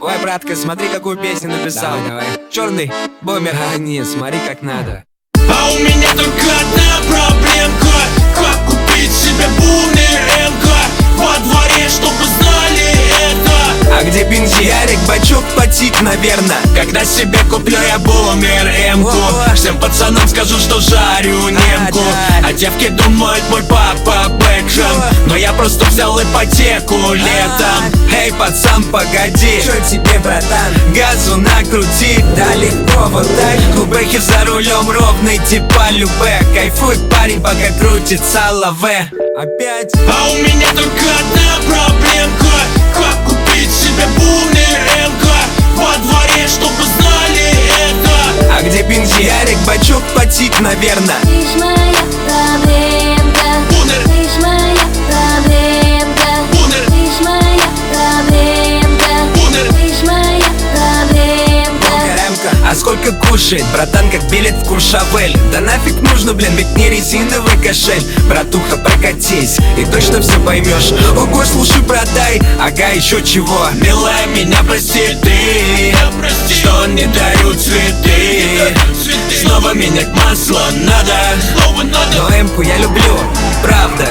Ой, братка, смотри, какую песню написал. Давай. Черный бомбер. А, нет, смотри, как надо. А у меня только одна проблемка: как купить себе бумер-эмка во дворе, чтобы знали это. А где бензин? Ярик, бачок, потик, наверно. Когда себе куплю я бумер-эмку, всем пацанам скажу, что жарю немку. А девки думают, мой папа Бэкшем, но я просто взял ипотеку летом. Эй, пацан, погоди, Чё тебе, братан? газу накрути, Да легко, вот так. Кубехи за рулем ровный, типа любэ. Кайфуй, парень, пока крутится лаве. Опять? А у меня только одна проблемка: как купить себе бумер-эмка во дворе, чтобы знали это. А где бензин? Ярик, бачок, потик, наверно. Ты ж моя проблемка, Бунер, ты ж моя проблемка, бунер, ты ж моя проблемка, бунер. ты ж моя проблемка. Бомбер-эмка. А сколько кушает, братан, как билет в Куршавель? Да нафиг нужно, блин, ведь не резиновый кошель. Братуха, прокатись, и точно все поймешь. Ого, слушай, братай, ага, еще чего. Милая, меня прости ты, что не дарю цветы. Снова менять масло надо, Но эмку я люблю, правда.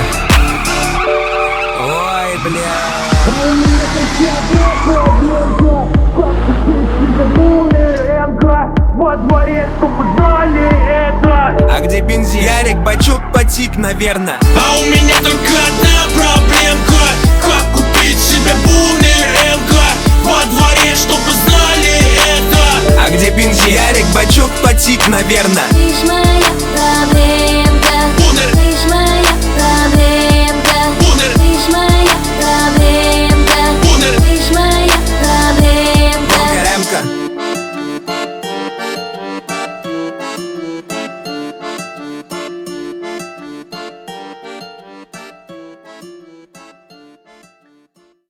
Ой, бля. во дворе, чтобы знали это. А где бензин? Ярик, бачок, потик, наверно. А у меня только одна проблемка: как купить себе бумер-эмка во дворе, чтобы знали это. А где бензин? Ярик, бачок, потик, наверно. Ты ж моя